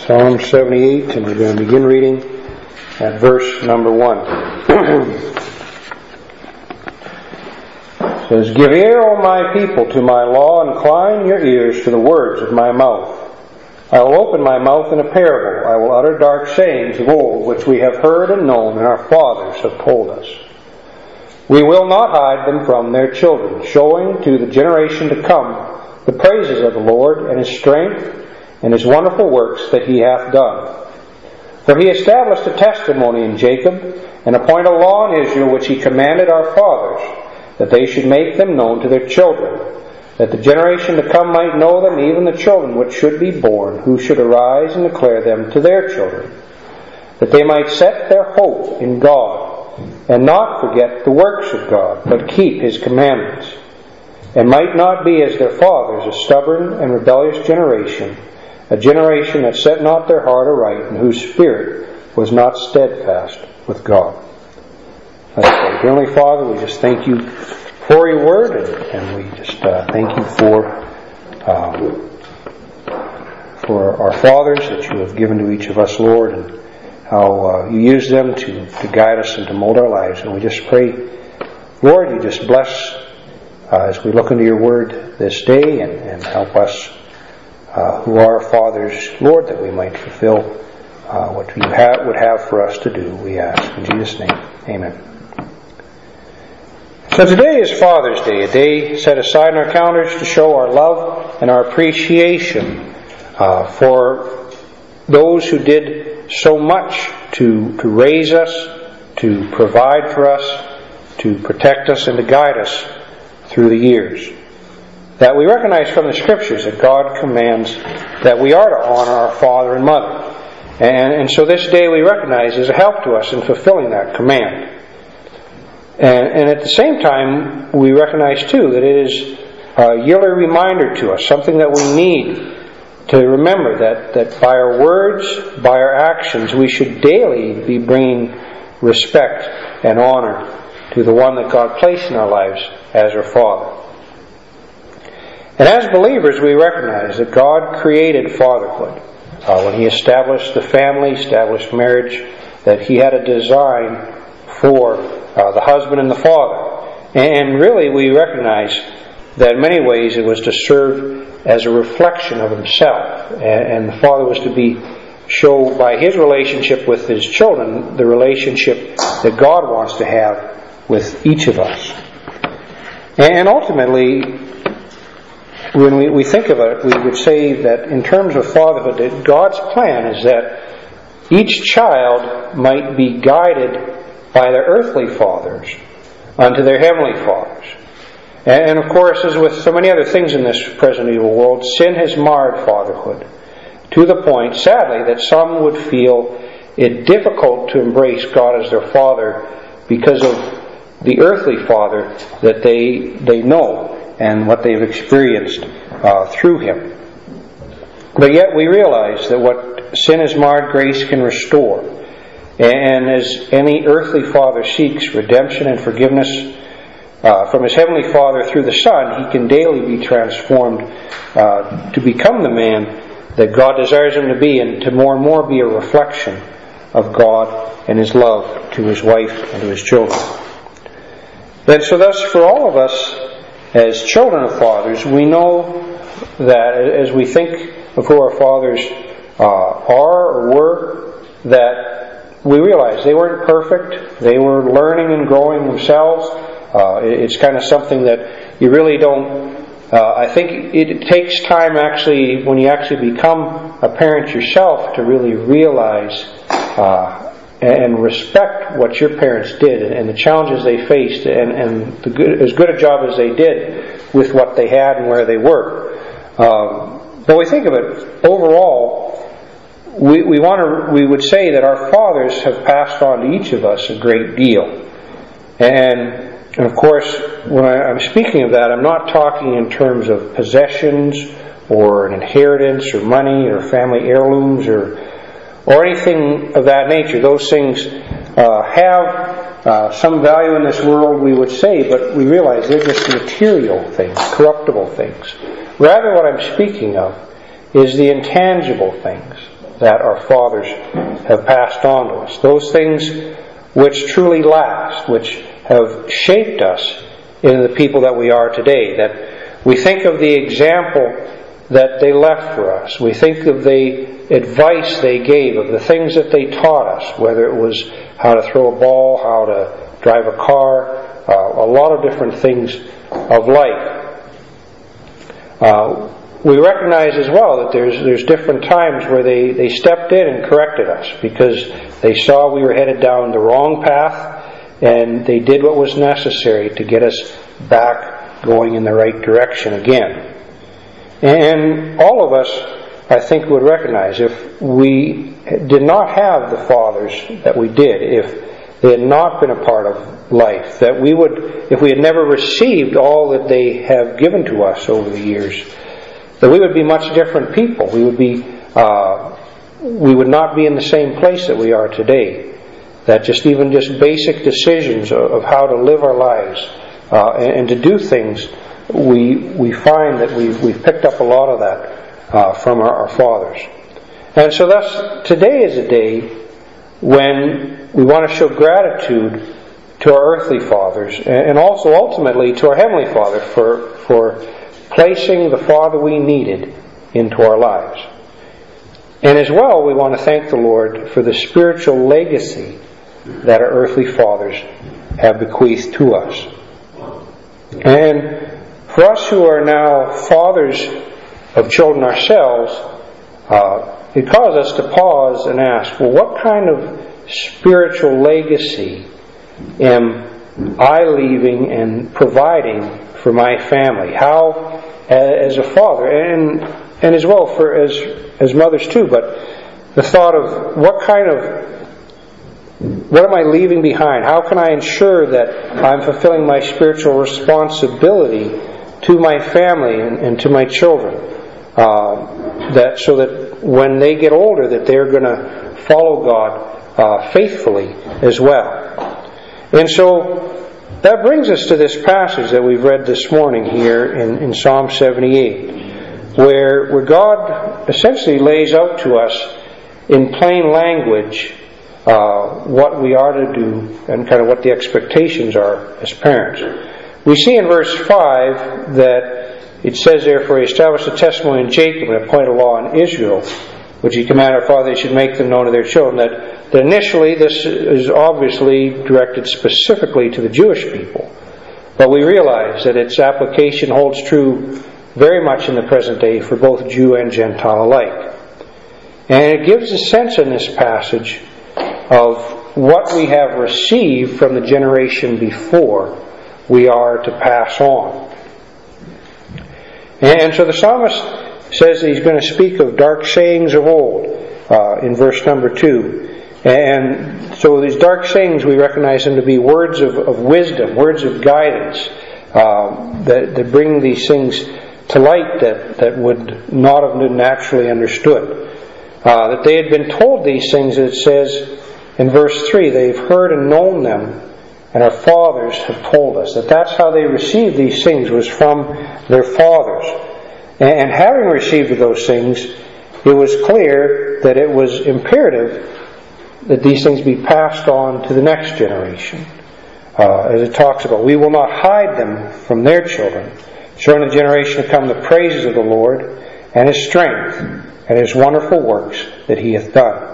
Psalm 78, and we're going to begin reading at verse number 1. It says, "Give ear, O my people, to my law, and incline your ears to the words of my mouth. I will open my mouth in a parable. I will utter dark sayings of old, which we have heard and known, and our fathers have told us. We will not hide them from their children, showing to the generation to come the praises of the Lord, and His strength, and His wonderful works that He hath done. For He established a testimony in Jacob, and appointed a law in Israel, which He commanded our fathers, that they should make them known to their children, that the generation to come might know them, even the children which should be born, who should arise and declare them to their children, that they might set their hope in God, and not forget the works of God, but keep His commandments, and might not be as their fathers, a stubborn and rebellious generation, a generation that set not their heart aright, and whose spirit was not steadfast with God." Let's pray. Heavenly Father, we just thank You for Your Word, and we just thank You for our fathers that You have given to each of us, Lord, and how You use them to guide us and to mold our lives. And we just pray, Lord, You just bless as we look into Your Word this day, and help us who are fathers, Lord, that we might fulfill what You would have for us to do, we ask. In Jesus' name, amen. So today is Father's Day, a day set aside in our calendars to show our love and our appreciation for those who did so much to raise us, to provide for us, to protect us, and to guide us through the years. That we recognize from the Scriptures that God commands that we are to honor our father and mother. And so this day we recognize is a help to us in fulfilling that command. And at the same time, we recognize too that it is a yearly reminder to us, something that we need to remember, that by our words, by our actions, we should daily be bringing respect and honor to the one that God placed in our lives as our Father. And as believers, we recognize that God created fatherhood. When He established the family, established marriage, that He had a design for the husband and the father. And really we recognize that in many ways it was to serve as a reflection of Himself. And the father was to show by his relationship with his children the relationship that God wants to have with each of us. And ultimately, when we think of it, we would say that in terms of fatherhood, that God's plan is that each child might be guided by their earthly fathers unto their heavenly fathers. And of course, as with so many other things in this present evil world, sin has marred fatherhood to the point, sadly, that some would feel it difficult to embrace God as their Father because of the earthly father that they know and what they've experienced through Him. But yet we realize that what sin has marred, grace can restore. And as any earthly father seeks redemption and forgiveness from his heavenly Father through the Son, he can daily be transformed to become the man that God desires him to be, and to more and more be a reflection of God and His love to his wife and to his children. And so thus, for all of us as children of fathers, we know that as we think of who our fathers are or were, that we realize they weren't perfect. They were learning and growing themselves. It's kind of something that you really don't... I think it takes time actually, when you actually become a parent yourself, to really realize and respect what your parents did and the challenges they faced, and as good a job as they did with what they had and where they were. But we think of it overall, we would say that our fathers have passed on to each of us a great deal. And of course, when I'm speaking of that, I'm not talking in terms of possessions or an inheritance or money or family heirlooms or anything of that nature. Those things have some value in this world, we would say, but we realize they're just material things, corruptible things. Rather, what I'm speaking of is the intangible things, that our fathers have passed on to us. Those things which truly last, which have shaped us into the people that we are today. That we think of the example that they left for us. We think of the advice they gave, of the things that they taught us, whether it was how to throw a ball, how to drive a car, a lot of different things of life. We recognize as well that there's different times where they stepped in and corrected us because they saw we were headed down the wrong path, and they did what was necessary to get us back going in the right direction again. And all of us, I think, would recognize if we did not have the fathers that we did, if they had not been a part of life, that we would, if we had never received all that they have given to us over the years, that we would be much different people. We would not be in the same place that we are today. That just basic decisions of how to live our lives and to do things, we find that we've picked up a lot of that from our fathers. And so thus, today is a day when we want to show gratitude to our earthly fathers and also ultimately to our Heavenly Father for placing the Father we needed into our lives. And as well, we want to thank the Lord for the spiritual legacy that our earthly fathers have bequeathed to us. And for us who are now fathers of children ourselves, it causes us to pause and ask, well, what kind of spiritual legacy am I leaving and providing for my family? How, as a father, and as well for as mothers too, but the thought of what am I leaving behind? How can I ensure that I'm fulfilling my spiritual responsibility to my family and to my children, so that when they get older, that they're going to follow God faithfully as well. And so that brings us to this passage that we've read this morning here in Psalm 78, where God essentially lays out to us in plain language what we are to do and kind of what the expectations are as parents. We see in verse 5 that it says, therefore, he established a testimony in Jacob and appointed a law in Israel, which he commanded our father they should make them known to their children. That initially this is obviously directed specifically to the Jewish people. But we realize that its application holds true very much in the present day for both Jew and Gentile alike. And it gives a sense in this passage of what we have received from the generation before we are to pass on. And so the psalmist says that he's going to speak of dark sayings of old in verse number 2. And so these dark sayings, we recognize them to be words of wisdom, words of guidance, that bring these things to light that would not have been naturally understood. That they had been told these things, it says in verse 3, they've heard and known them, and our fathers have told us. That's how they received these things, was from their fathers. And having received those things, it was clear that it was imperative that these things be passed on to the next generation. As it talks about, we will not hide them from their children, showing the generation to come the praises of the Lord and His strength and His wonderful works that He hath done.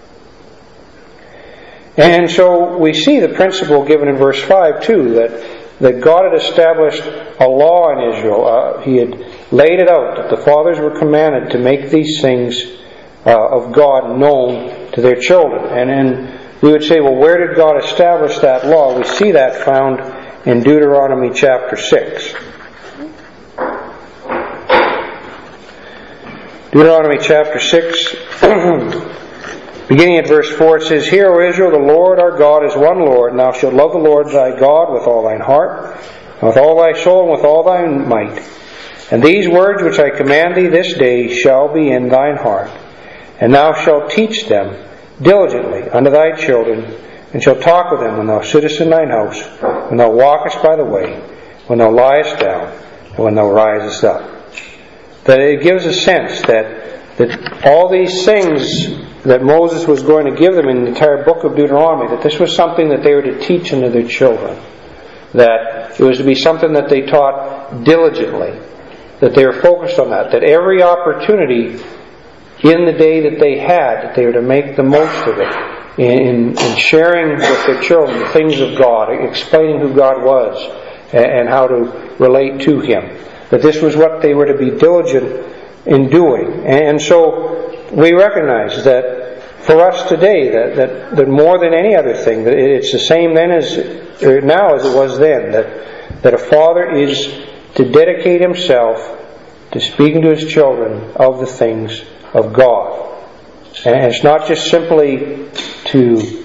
And so we see the principle given in verse 5 too, that God had established a law in Israel. He had laid it out that the fathers were commanded to make these things of God known to their children. And then we would say, well, where did God establish that law? We see that found in Deuteronomy chapter 6. Deuteronomy chapter 6, beginning at verse 4, it says, Hear, O Israel, the Lord our God is one Lord, and thou shalt love the Lord thy God with all thine heart, and with all thy soul, and with all thy might. And these words which I command thee this day shall be in thine heart, and thou shalt teach them diligently unto thy children, and shalt talk with them when thou sittest in thine house, when thou walkest by the way, when thou liest down, and when thou risest up. That it gives a sense that that all these things that Moses was going to give them in the entire book of Deuteronomy, that this was something that they were to teach unto their children. That it was to be something that they taught diligently. That they were focused on that. That every opportunity in the day that they had, that they were to make the most of it. In sharing with their children the things of God, explaining who God was and how to relate to Him. That this was what they were to be diligent in doing. And so we recognize that for us today, that more than any other thing, that it's the same then now as it was then. That a father is to dedicate himself to speaking to his children of the things of God. And it's not just simply to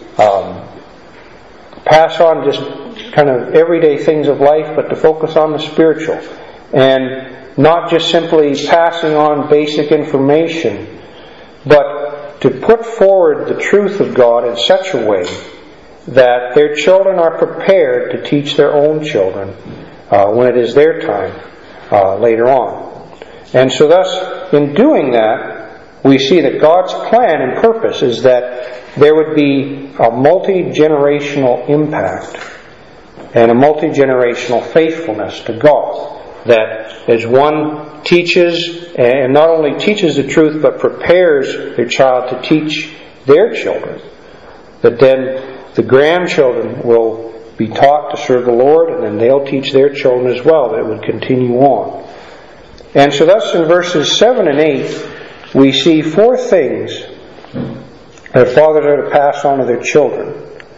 pass on just kind of everyday things of life, but to focus on the spiritual. And not just simply passing on basic information, but to put forward the truth of God in such a way that their children are prepared to teach their own children when it is their time later on. And so thus, in doing that, we see that God's plan and purpose is that there would be a multi-generational impact and a multi-generational faithfulness to God. That as one teaches, and not only teaches the truth, but prepares their child to teach their children, that then the grandchildren will be taught to serve the Lord, and then they'll teach their children as well, that it would continue on. And so thus in verses 7 and 8, we see four things that fathers are to pass on to their children.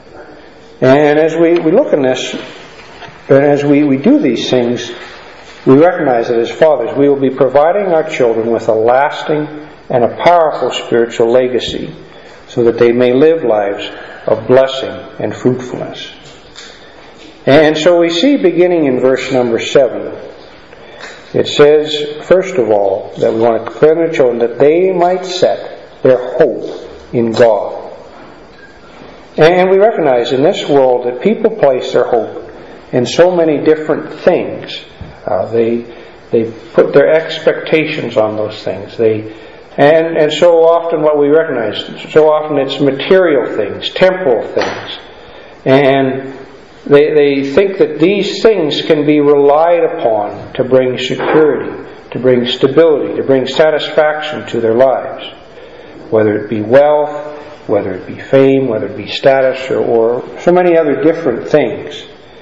And as we look in this, and as we do these things, we recognize that as fathers, we will be providing our children with a lasting and a powerful spiritual legacy, so that they may live lives of blessing and fruitfulness. And so we see, beginning in verse number 7, it says, first of all, that we want to declare to their children that they might set their hope in God. And we recognize in this world that people place their hope in so many different things. They put their expectations on those things. And so often what we recognize, so often it's material things, temporal things. And they think that these things can be relied upon to bring security, to bring stability, to bring satisfaction to their lives. Whether it be wealth, whether it be fame, whether it be status, or so many other different things.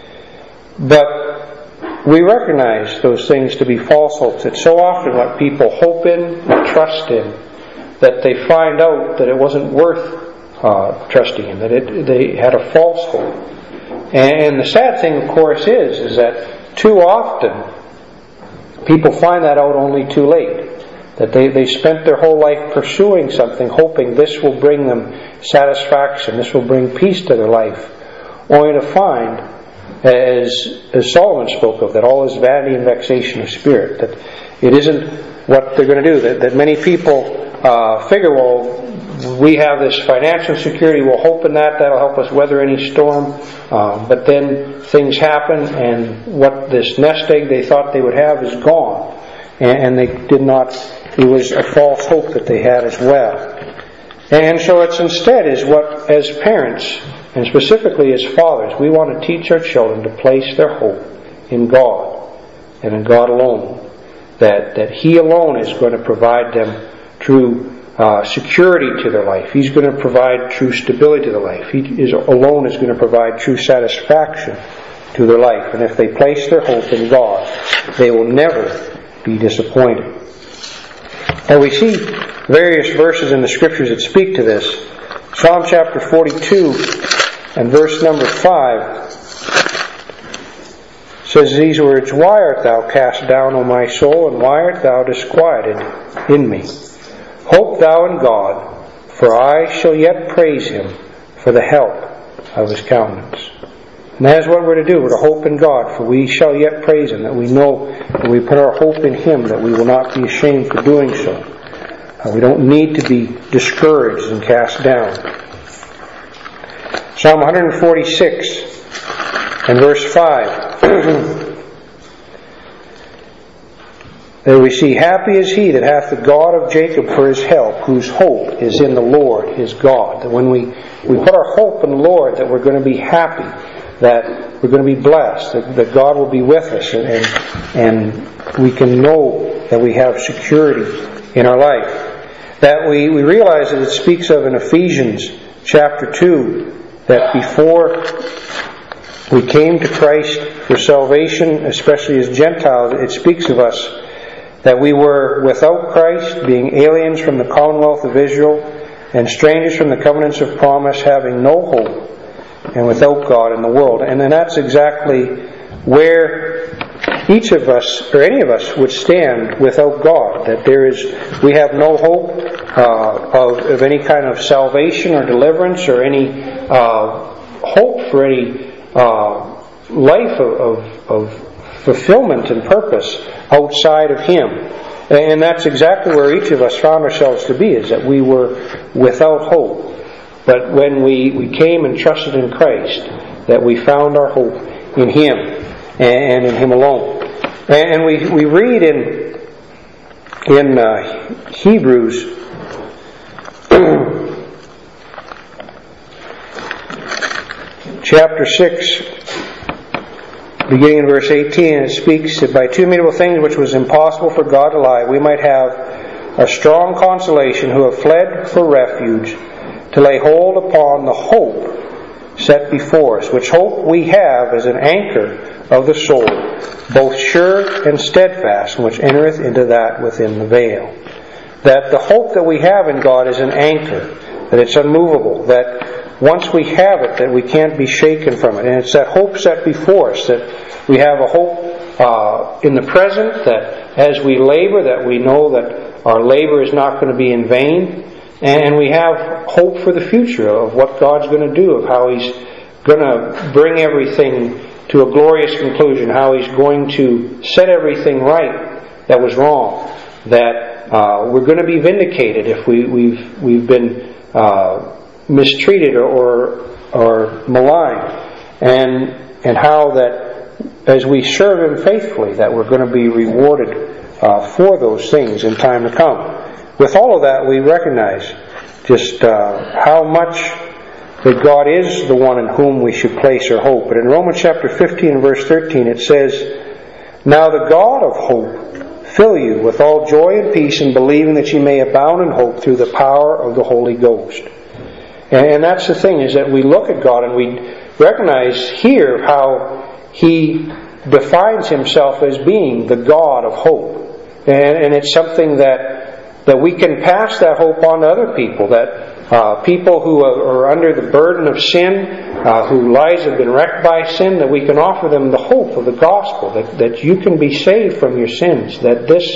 But we recognize those things to be false hopes. It's so often what people hope in and trust in, that they find out that it wasn't worth trusting in, that they had a false hope. And the sad thing, of course, is that too often people find that out only too late. That they spent their whole life pursuing something, hoping this will bring them satisfaction, this will bring peace to their life, only to find, as Solomon spoke of, that all is vanity and vexation of spirit. That it isn't what they're going to do. That many people figure, well, we have this financial security, we'll hope in that'll help us weather any storm. But then things happen, and what this nest egg they thought they would have is gone. And they did not, it was a false hope that they had as well. And so it's instead is what, as parents, and specifically as fathers, we want to teach our children to place their hope in God, and in God alone. That He alone is going to provide them true security to their life. He's going to provide true stability to their life. He alone is going to provide true satisfaction to their life. And if they place their hope in God, they will never be disappointed. And we see various verses in the Scriptures that speak to this. Psalm chapter 42 and verse number 5 says these words, "Why art thou cast down, O my soul, and why art thou disquieted in me? Hope thou in God, for I shall yet praise Him for the help of His countenance." And that is what we're to do. We're to hope in God, for we shall yet praise Him, that we know that we put our hope in Him, that we will not be ashamed for doing so. We don't need to be discouraged and cast down. Psalm 146 and verse 5. There we see, happy is he that hath the God of Jacob for his help, whose hope is in the Lord his God. That when we put our hope in the Lord, that we're going to be happy, that we're going to be blessed, that God will be with us, and we can know that we have security in our life. That we realize that it speaks of in Ephesians chapter 2, that before we came to Christ for salvation, especially as Gentiles, it speaks of us that we were without Christ, being aliens from the commonwealth of Israel, and strangers from the covenants of promise, having no hope, and without God in the world. And then that's exactly where each of us, or any of us, would stand without God. That we have no hope of any kind of salvation or deliverance, or any hope for any life of fulfillment and purpose outside of Him. And that's exactly where each of us found ourselves to be, is that we were without hope. But when we came and trusted in Christ, that we found our hope in Him and in Him alone. And we read in Hebrews chapter 6, beginning in verse 18, it speaks that by two immutable things which was impossible for God to lie, we might have a strong consolation who have fled for refuge, to lay hold upon the hope set before us, which hope we have as an anchor of the soul, both sure and steadfast, which entereth into that within the veil. That the hope that we have in God is an anchor, that it's unmovable, that once we have it, that we can't be shaken from it. And it's that hope set before us, that we have a hope in the present, that as we labor, that we know that our labor is not going to be in vain. And we have hope for the future of what God's going to do, of how He's going to bring everything to a glorious conclusion, how He's going to set everything right that was wrong, that we're going to be vindicated if we've been mistreated or maligned, and how that as we serve Him faithfully, that we're going to be rewarded for those things in time to come. With all of that, we recognize just how much that God is the one in whom we should place our hope. But in Romans chapter 15 and verse 13 it says, "Now the God of hope fill you with all joy and peace in believing, that you may abound in hope through the power of the Holy Ghost." And that's the thing, is that we look at God and we recognize here how He defines Himself as being the God of hope. And it's something that we can pass that hope on to other people, that people who are under the burden of sin, whose lives have been wrecked by sin, that we can offer them the hope of the gospel, that you can be saved from your sins, that this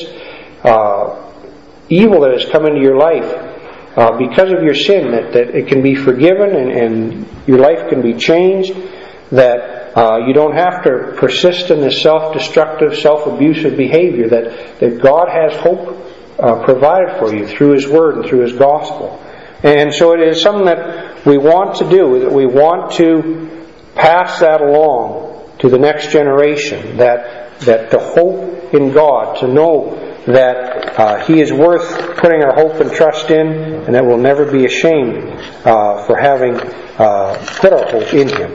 evil that has come into your life because of your sin, that it can be forgiven and your life can be changed, that you don't have to persist in this self-destructive, self-abusive behavior, that God has hope provided for you through His Word and through His gospel. And so it is something that we want to do, that we want to pass that along to the next generation, that the hope in God, to know that He is worth putting our hope and trust in, and that we'll never be ashamed for having put our hope in Him.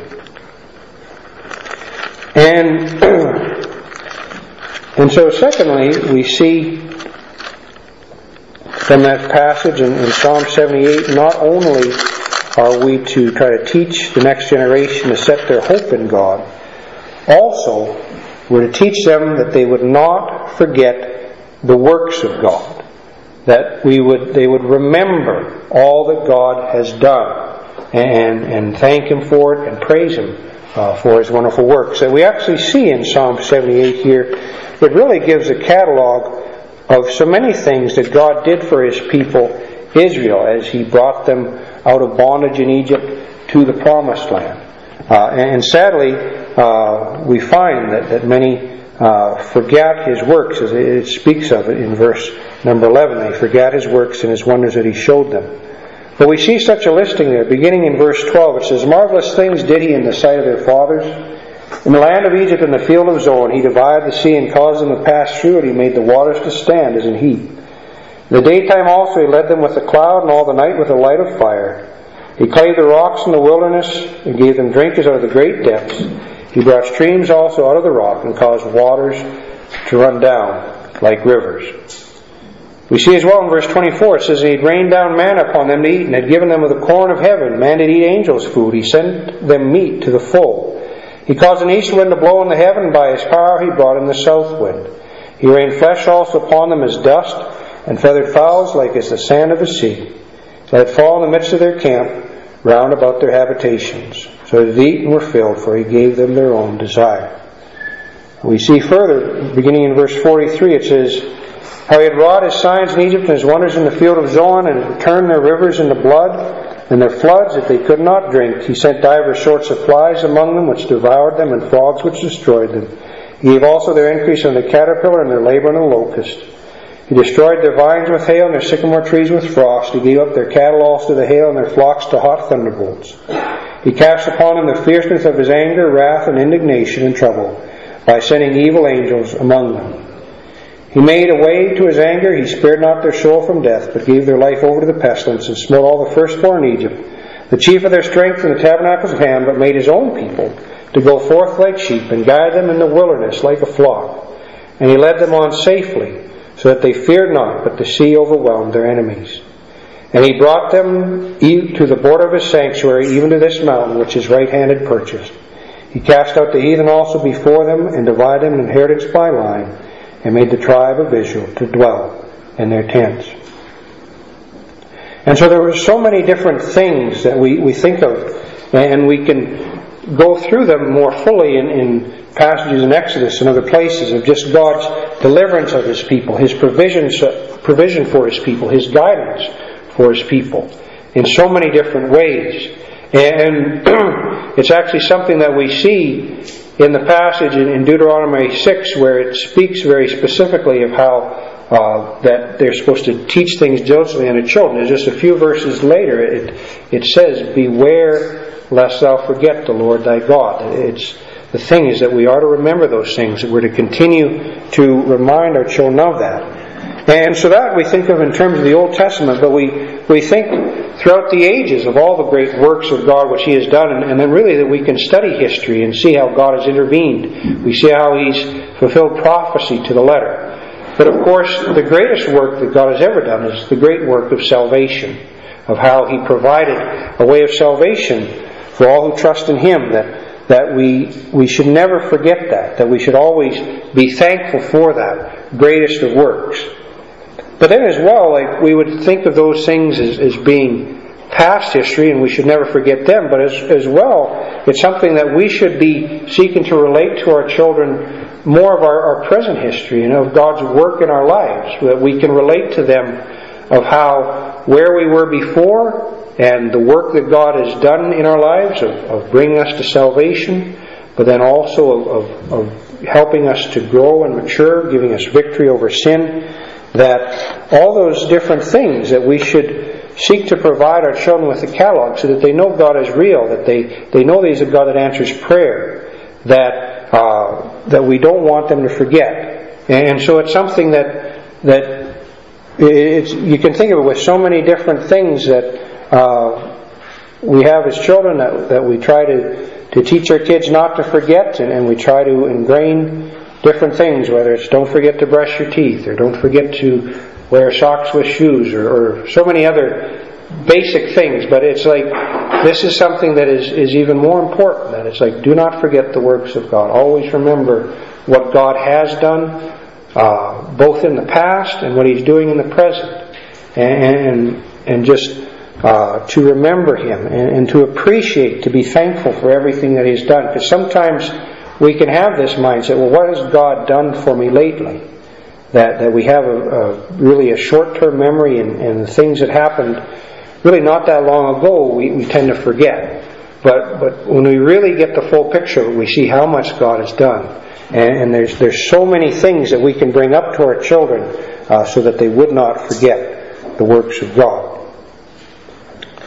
And so secondly, we see from that passage in Psalm 78, not only are we to try to teach the next generation to set their hope in God, also we're to teach them that they would not forget the works of God, that they would remember all that God has done and thank Him for it and praise Him for His wonderful works. And we actually see in Psalm 78 here, it really gives a catalog of so many things that God did for His people Israel as He brought them out of bondage in Egypt to the Promised Land. And sadly, we find that many forget His works, as it speaks of it in verse number 11. They forgot His works and His wonders that He showed them. But we see such a listing there. Beginning in verse 12, it says, "Marvelous things did He in the sight of their fathers. In the land of Egypt, in the field of Zoan, he divided the sea and caused them to pass through it. He made the waters to stand as an heap. In the daytime also he led them with a cloud, and all the night with a light of fire. He clave the rocks in the wilderness, and gave them drinkers out of the great depths. He brought streams also out of the rock, and caused waters to run down like rivers. We see as well in verse 24, it says, He had rained down manna upon them to eat, and had given them of the corn of heaven. Man did eat angels' food. He sent them meat to the full. He caused an east wind to blow in the heaven, and by his power he brought in the south wind. He rained flesh also upon them as dust, and feathered fowls like as the sand of the sea. Let it fall in the midst of their camp, round about their habitations. So they eat and were filled, for he gave them their own desire. We see further, beginning in verse 43, it says, How he had wrought his signs in Egypt, and his wonders in the field of Zoan, and turned their rivers into blood, and their floods that they could not drink. He sent divers sorts of flies among them, which devoured them, and frogs which destroyed them. He gave also their increase on the caterpillar, and their labor on the locust. He destroyed their vines with hail, and their sycamore trees with frost. He gave up their cattle also to the hail, and their flocks to hot thunderbolts. He cast upon them the fierceness of his anger, wrath, and indignation, and trouble, by sending evil angels among them. He made a way to his anger. He spared not their soul from death, but gave their life over to the pestilence, and smote all the firstborn in Egypt, the chief of their strength in the tabernacles of Ham, but made his own people to go forth like sheep, and guide them in the wilderness like a flock. And he led them on safely, so that they feared not, but the sea overwhelmed their enemies. And he brought them to the border of his sanctuary, even to this mountain which his right hand had purchased. He cast out the heathen also before them, and divided them inheritance by line, and made the tribe of Israel to dwell in their tents. And so there were so many different things that we think of, and we can go through them more fully in passages in Exodus and other places of just God's deliverance of His people, His provision for His people, His guidance for His people in so many different ways. And it's actually something that we see in the passage in Deuteronomy 6, where it speaks very specifically of how that they're supposed to teach things diligently unto children. And just a few verses later, it says, Beware lest thou forget the Lord thy God. The thing is that we are to remember those things, that we're to continue to remind our children of that. And so that we think of in terms of the Old Testament, but we think throughout the ages of all the great works of God which He has done, and then really that we can study history and see how God has intervened. We see how He's fulfilled prophecy to the letter. But of course, the greatest work that God has ever done is the great work of salvation, of how He provided a way of salvation for all who trust in Him, that we should never forget that we should always be thankful for that greatest of works. But then as well, like we would think of those things as being past history, and we should never forget them, but as well, it's something that we should be seeking to relate to our children more of our present history and of God's work in our lives, so that we can relate to them of how where we were before and the work that God has done in our lives of bringing us to salvation, but then also of helping us to grow and mature, giving us victory over sin, that all those different things that we should seek to provide our children with a catalog so that they know God is real, that they know that He's a God that answers prayer, that we don't want them to forget. And so it's something that you can think of it with so many different things that we have as children that we try to teach our kids not to forget, and we try to ingrain different things, whether it's don't forget to brush your teeth, or don't forget to wear socks with shoes, or so many other basic things. But it's like, this is something that is even more important, that it's like, do not forget the works of God. Always remember what God has done, both in the past and what He's doing in the present. And just to remember Him, and to appreciate, to be thankful for everything that He's done. Because sometimes we can have this mindset, well, what has God done for me lately? That we have really a short-term memory, and the things that happened really not that long ago, we tend to forget. But when we really get the full picture, we see how much God has done. And there's so many things that we can bring up to our children so that they would not forget the works of God.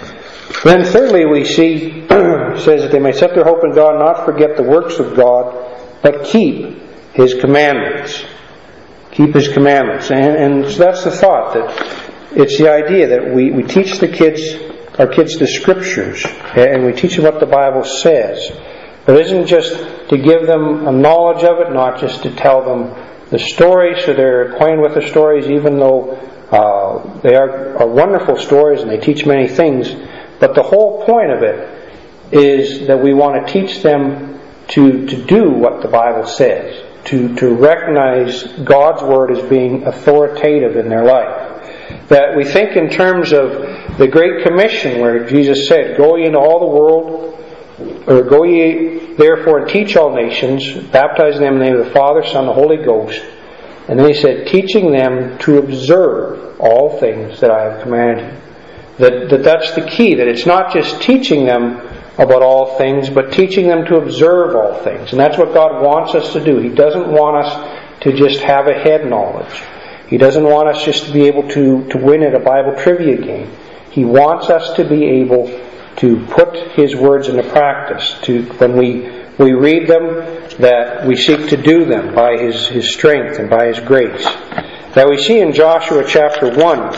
Then thirdly, we see, says that they may set their hope in God, not forget the works of God, but keep His commandments. Keep His commandments. And so that's the thought, that it's the idea that we teach our kids the Scriptures, and we teach them what the Bible says. But it isn't just to give them a knowledge of it, not just to tell them the stories so they're acquainted with the stories, even though they are wonderful stories and they teach many things. But the whole point of it is that we want to teach them to do what the Bible says, to recognize God's Word as being authoritative in their life. That we think in terms of the Great Commission, where Jesus said, "Go ye into all the world, or go ye therefore and teach all nations, baptizing them in the name of the Father, Son, and the Holy Ghost." And then He said, "Teaching them to observe all things that I have commanded you." That's the key, that it's not just teaching them about all things, but teaching them to observe all things. And that's what God wants us to do. He doesn't want us to just have a head knowledge. He doesn't want us just to be able to win at a Bible trivia game. He wants us to be able to put His words into practice. When we read them, that we seek to do them by His strength and by His grace. Now we see in Joshua chapter 1,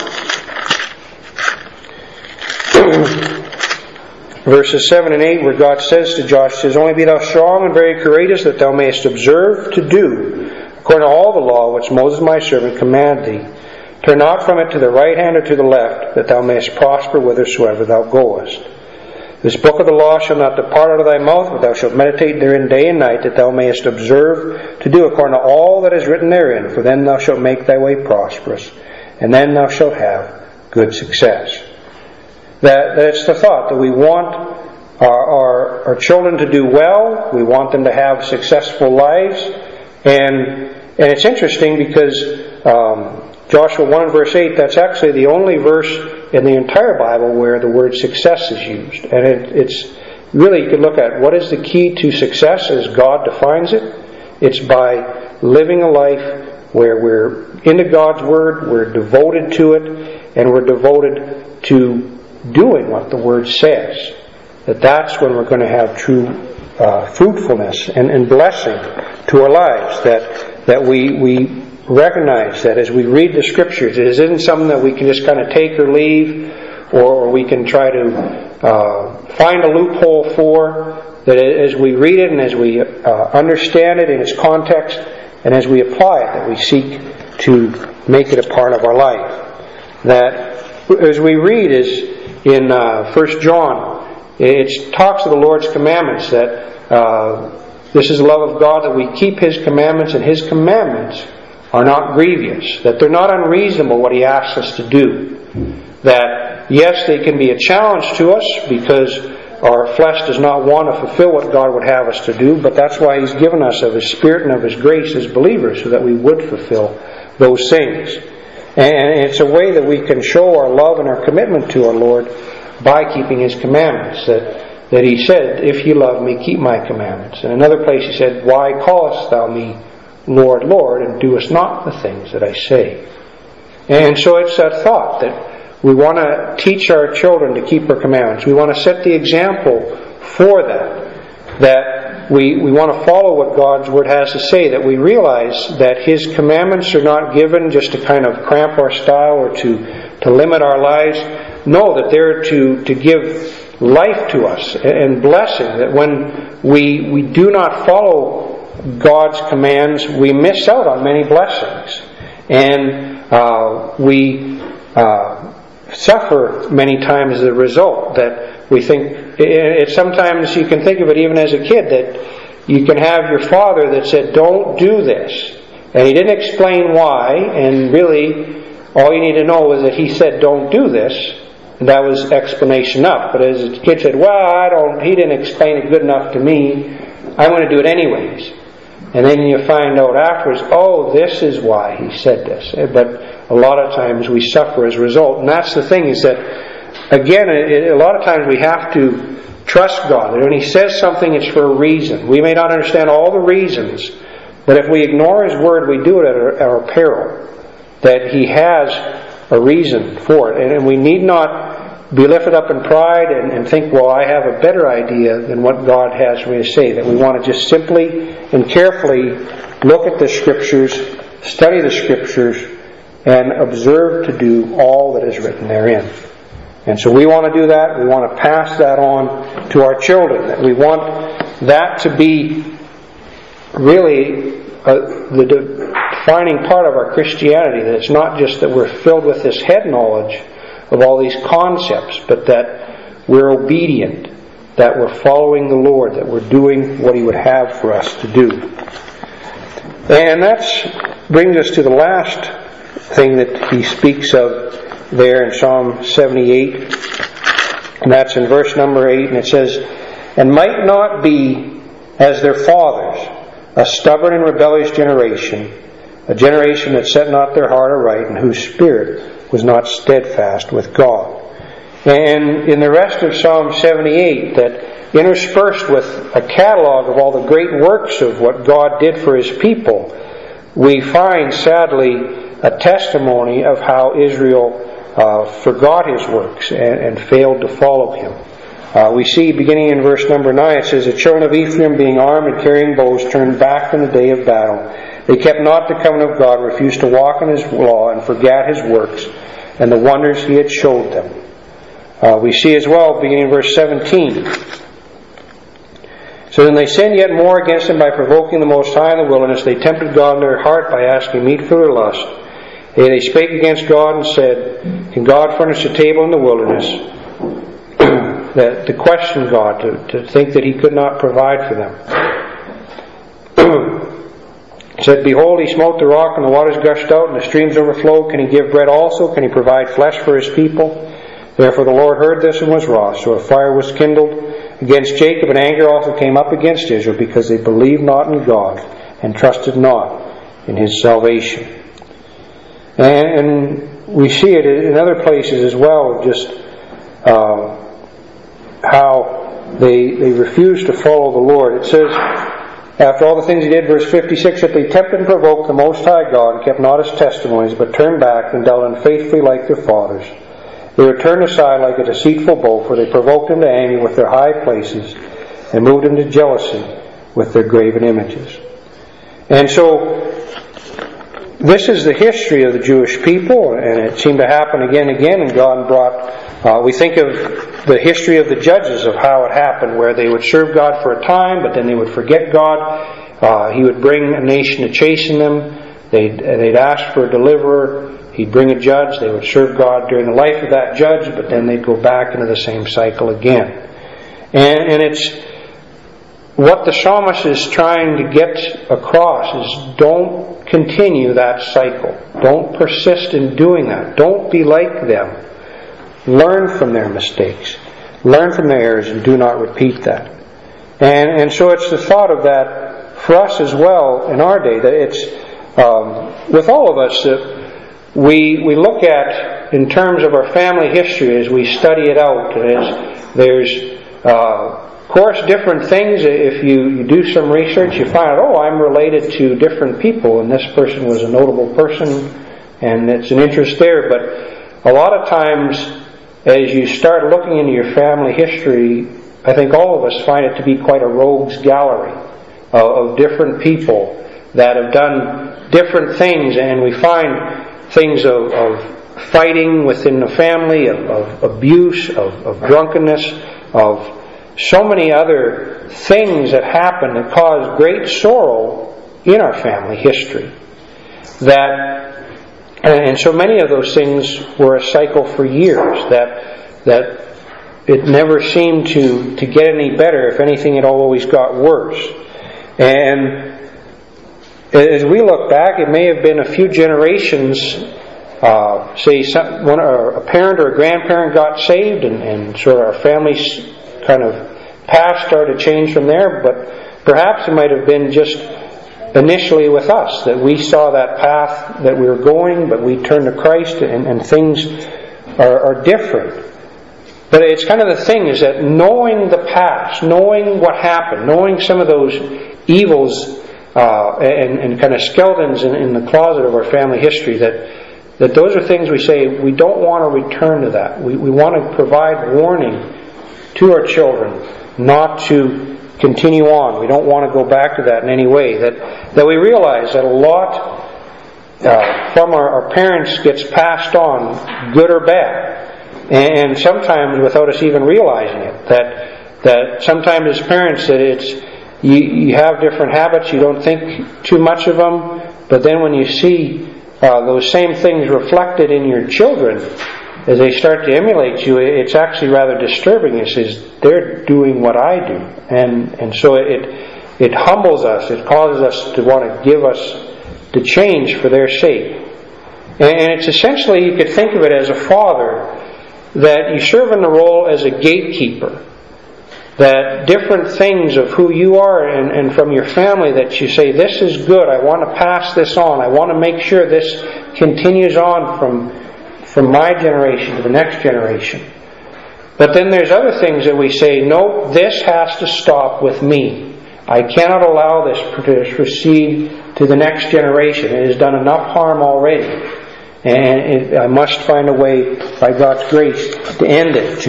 verses 7 and 8, where God says to Joshua, "Only be thou strong and very courageous, that thou mayest observe to do according to all the law which Moses my servant commanded thee. Turn not from it to the right hand or to the left, that thou mayest prosper whithersoever thou goest. This book of the law shall not depart out of thy mouth, but thou shalt meditate therein day and night, that thou mayest observe to do according to all that is written therein. For then thou shalt make thy way prosperous, and then thou shalt have good success." That's the thought, that we want our children to do well. We want them to have successful lives. And it's interesting because Joshua 1 verse 8, that's actually the only verse in the entire Bible where the word success is used. And it's really, you could look at what is the key to success as God defines it. It's by living a life where we're into God's Word, we're devoted to it, and we're devoted to doing what the Word says. That's when we're going to have true fruitfulness and blessing to our lives. That we recognize that as we read the Scriptures, it isn't something that we can just kind of take or leave, or we can try to find a loophole for. That as we read it and as we understand it in its context, and as we apply it, that we seek to make it a part of our life. That as we read is in 1 John, it talks of the Lord's commandments, that this is the love of God, that we keep His commandments, and His commandments are not grievous, that they're not unreasonable what He asks us to do. That yes, they can be a challenge to us because our flesh does not want to fulfill what God would have us to do, but that's why He's given us of His Spirit and of His grace as believers, so that we would fulfill those things. And it's a way that we can show our love and our commitment to our Lord by keeping His commandments. That He said, "If you love me, keep my commandments." In another place He said, "Why callest thou me Lord, Lord, and doest not the things that I say?" And so it's that thought that we want to teach our children to keep our commandments. We want to set the example for that we want to follow what God's Word has to say, that we realize that His commandments are not given just to kind of cramp our style or to limit our lives. No, that they're to give life to us and blessing. That when we do not follow God's commands, we miss out on many blessings. And we suffer many times as a result. That we think, it's sometimes you can think of it even as a kid, that you can have your father that said, "Don't do this," and he didn't explain why, and really all you need to know is that he said, "Don't do this," and that was explanation enough. But as a kid said, "Well, he didn't explain it good enough to me, I'm going to do it anyways." And then you find out afterwards, oh, this is why he said this. But a lot of times we suffer as a result. And that's the thing, is that, again, a lot of times we have to trust God. When He says something, it's for a reason. We may not understand all the reasons, but if we ignore His Word, we do it at our peril. That He has a reason for it. And we need not be lifted up in pride and think, well, I have a better idea than what God has for me to say. That we want to just simply and carefully look at the Scriptures, study the Scriptures, and observe to do all that is written therein. And so we want to do that. We want to pass that on to our children. That we want that to be really the defining part of our Christianity. That it's not just that we're filled with this head knowledge of all these concepts, but that we're obedient, that we're following the Lord, that we're doing what He would have for us to do. And that brings us to the last thing that he speaks of there in Psalm 78, and that's in verse number 8, and it says, "And might not be as their fathers, a stubborn and rebellious generation, a generation that set not their heart aright, and whose spirit was not steadfast with God." And in the rest of Psalm 78, that interspersed with a catalog of all the great works of what God did for His people, we find, sadly, a testimony of how Israel forgot His works and failed to follow Him. We see, beginning in verse number 9, it says, "The children of Ephraim, being armed and carrying bows, turned back in the day of battle. They kept not the covenant of God, refused to walk in His law, and forgat His works, and the wonders He had showed them." We see as well, beginning in verse 17, "So then they sinned yet more against Him by provoking the Most High in the wilderness. They tempted God in their heart by asking meat for their lust. They spake against God and said, Can God furnish a table in the wilderness?" That to question God, to think that He could not provide for them. Said, "Behold, He smote the rock, and the waters gushed out, and the streams overflowed. Can He give bread also? Can He provide flesh for His people? Therefore the Lord heard this and was wroth. So a fire was kindled against Jacob, and anger also came up against Israel, because they believed not in God, and trusted not in His salvation." And we see it in other places as well, just how they refused to follow the Lord. It says, after all the things He did, verse 56, "That they tempted and provoked the Most High God, and kept not His testimonies, but turned back and dealt unfaithfully like their fathers. They were turned aside like a deceitful bow, for they provoked Him to anger with their high places, and moved Him to jealousy with their graven images." And so, this is the history of the Jewish people, and it seemed to happen again and again, and God brought, we think of the history of the judges, of how it happened, where they would serve God for a time, but then they would forget God. He would bring a nation to chasten them. They'd ask for a deliverer. He'd bring a judge. They would serve God during the life of that judge, but then they'd go back into the same cycle again. And it's what the psalmist is trying to get across is, don't continue that cycle. Don't persist in doing that. Don't be like them. Learn from their mistakes. Learn from their errors, and do not repeat that. And so it's the thought of that for us as well in our day, that it's with all of us that we look at in terms of our family history as we study it out. There's of course different things. If you do some research, you find out, I'm related to different people, and this person was a notable person, and it's an interest there. But a lot of times, as you start looking into your family history, I think all of us find it to be quite a rogues gallery of different people that have done different things, and we find things of fighting within the family, of abuse, of drunkenness, of so many other things that happen that cause great sorrow in our family history. And so many of those things were a cycle for years, that it never seemed to get any better. If anything, it always got worse. And as we look back, it may have been a few generations, say a parent or a grandparent got saved, and sort of our family's kind of path started to change from there. But perhaps it might have been just initially with us, that we saw that path that we were going, but we turned to Christ, and things are different. But it's kind of the thing is that knowing the past, knowing what happened, knowing some of those evils and kind of skeletons in the closet of our family history, that that those are things we say we don't want to return to that. We want to provide warning to our children not to continue on. We don't want to go back to that in any way. That we realize that a lot from our parents gets passed on, good or bad, and sometimes without us even realizing it. That sometimes as parents, that it's you have different habits, you don't think too much of them, but then when you see those same things reflected in your children as they start to emulate you, it's actually rather disturbing. It says they're doing what I do, and so it humbles us. It causes us to want to give us to change for their sake. And it's essentially, you could think of it as a father, that you serve in the role as a gatekeeper. That different things of who you are and from your family, that you say, this is good, I want to pass this on, I want to make sure this continues on from my generation to the next generation. But then there's other things that we say, no, this has to stop with me. I cannot allow this to proceed to the next generation. It has done enough harm already. And I must find a way, by God's grace, to end it.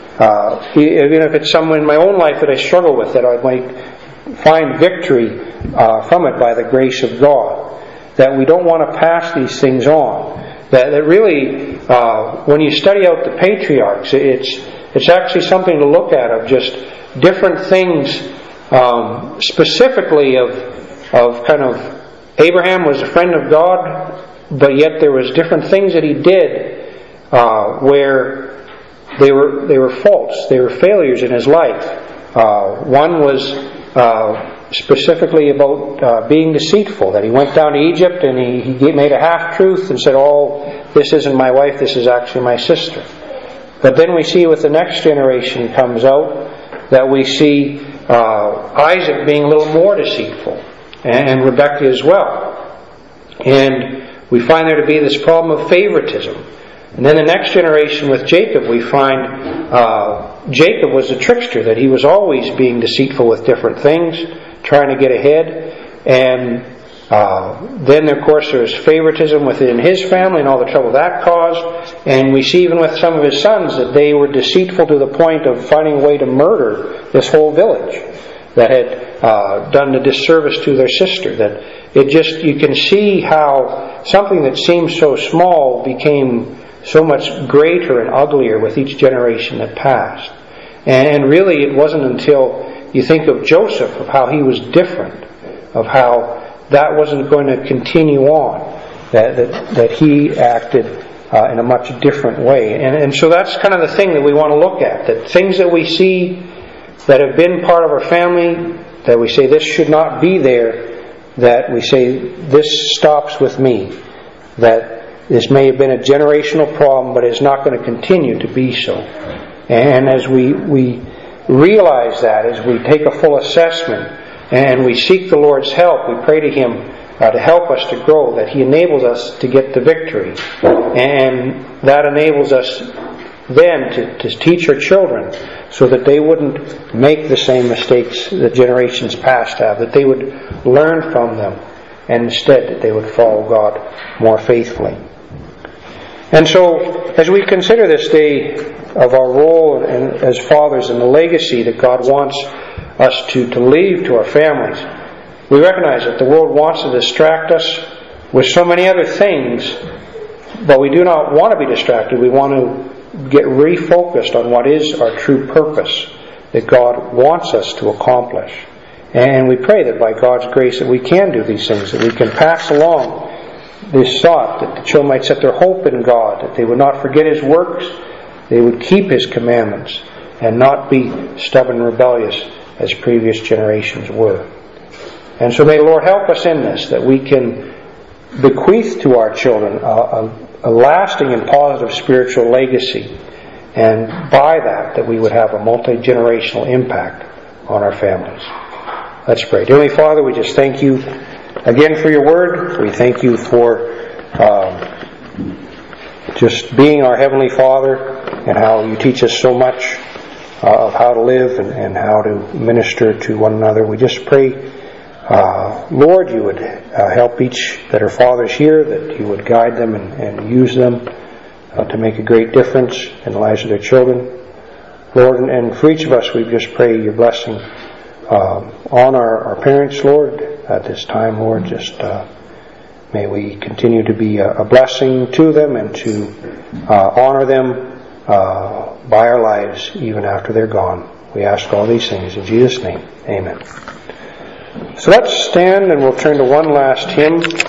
Even if it's someone in my own life that I struggle with, that I might find victory from it by the grace of God. That we don't want to pass these things on. That really, when you study out the patriarchs, it's actually something to look at, of just different things, specifically of kind of Abraham was a friend of God, but yet there was different things that he did where they were faults, they were failures in his life. One was specifically about being deceitful, that he went down to Egypt and he made a half-truth and said, oh, this isn't my wife, this is actually my sister. But then we see with the next generation comes out that we see Isaac being a little more deceitful, and Rebekah as well. And we find there to be this problem of favoritism. And then the next generation with Jacob, we find Jacob was a trickster, that he was always being deceitful with different things, trying to get ahead. And then, of course, there's favoritism within his family and all the trouble that caused. And we see even with some of his sons that they were deceitful to the point of finding a way to murder this whole village that had done a disservice to their sister. That it just, you can see how something that seemed so small became so much greater and uglier with each generation that passed. And really it wasn't until you think of Joseph, of how he was different, of how that wasn't going to continue on, that he acted in a much different way. And so that's kind of the thing that we want to look at, that things that we see that have been part of our family, that we say this should not be there, that we say this stops with me, that this may have been a generational problem, but it's not going to continue to be so. And as we realize that, as we take a full assessment and we seek the Lord's help, we pray to Him to help us to grow, that He enables us to get the victory. And that enables us then to teach our children so that they wouldn't make the same mistakes that generations past have, that they would learn from them, and instead that they would follow God more faithfully. And so, as we consider this day of our role as fathers and the legacy that God wants us to leave to our families, we recognize that the world wants to distract us with so many other things, but we do not want to be distracted. We want to get refocused on what is our true purpose that God wants us to accomplish. And we pray that by God's grace that we can do these things, that we can pass along this thought, that the children might set their hope in God, that they would not forget His works, they would keep His commandments, and not be stubborn and rebellious as previous generations were. And so may the Lord help us in this, that we can bequeath to our children a lasting and positive spiritual legacy, and by that we would have a multi-generational impact on our families. Let's pray. Dear Heavenly Father, we just thank You again for Your Word. We thank You for just being our Heavenly Father, and how You teach us so much of how to live and how to minister to one another. We just pray Lord, you would help each that are fathers here, that you would guide them and use them to make a great difference in the lives of their children. Lord, and for each of us, we just pray your blessing on our parents, Lord, at this time, Lord. Just may we continue to be a blessing to them and to honor them by our lives even after they're gone. We ask all these things in Jesus' name. Amen. So let's stand and we'll turn to one last hymn.